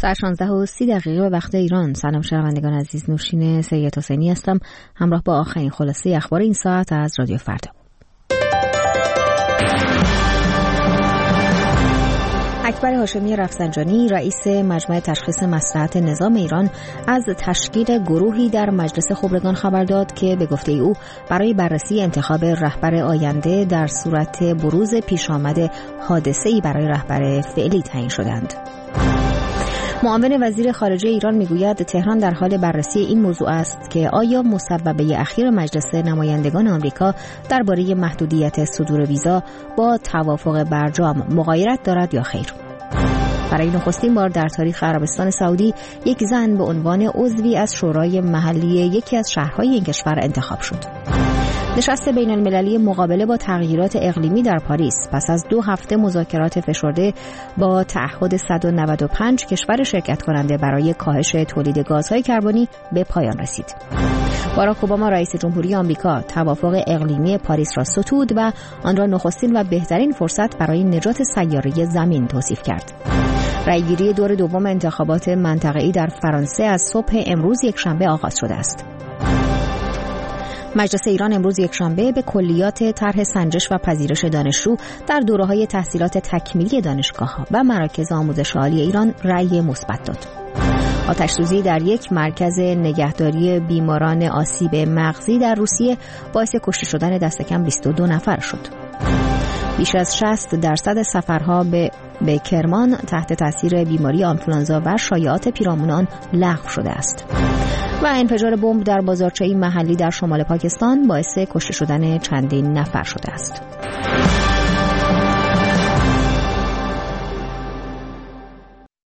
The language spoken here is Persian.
16:30 به وقت ایران. سلام شنوندگان عزیز، نوشین سید حسینی هستم همراه با آخرین خلاصه اخبار این ساعت از رادیو فردا. اکبر هاشمی رفسنجانی رئیس مجمع تشخیص مصلحت نظام ایران از تشکیل گروهی در مجلس خبرگان خبر داد که به گفته او برای بررسی انتخاب رهبر آینده در صورت بروز پیش آمد حادثه‌ای برای رهبر فعلی تعیین شدند. معاون وزیر خارجه ایران میگوید تهران در حال بررسی این موضوع است که آیا مصوبه اخیر مجلس نمایندگان آمریکا درباره محدودیت صدور ویزا با توافق برجام مغایرت دارد یا خیر. برای نخستین بار در تاریخ عربستان سعودی یک زن به عنوان عضوی از شورای محلی یکی از شهرهای این کشور انتخاب شد. نشست بین المللی مقابله با تغییرات اقلیمی در پاریس پس از 2 هفته مذاکرات فشرده با تعهد 195 کشور شرکت کننده برای کاهش تولید گازهای کربنی به پایان رسید. باراک اوباما رئیس جمهوری آمریکا توافق اقلیمی پاریس را ستود و آن را نخستین و بهترین فرصت برای نجات سیاره زمین توصیف کرد. رأیگیری دور دوم انتخابات منطقه‌ای در فرانسه از صبح امروز یکشنبه آغاز شده است. مجلس ایران امروز یکشنبه به کلیات طرح سنجش و پذیرش دانشجو در دوره‌های تحصیلات تکمیلی دانشگاه‌ها و مراکز آموزش عالی ایران رأی مثبت داد. آتش‌سوزی در یک مرکز نگهداری بیماران آسیب مغزی در روسیه باعث کشته شدن دست کم 22 نفر شد. بیش از 60% سفرها به کرمان تحت تاثیر بیماری آنفولانزا و شایعات پیرامون آن لغو شده است. و انفجار بمب در بازارچه‌ای محلی در شمال پاکستان باعث کشته شدن چندین نفر شده است.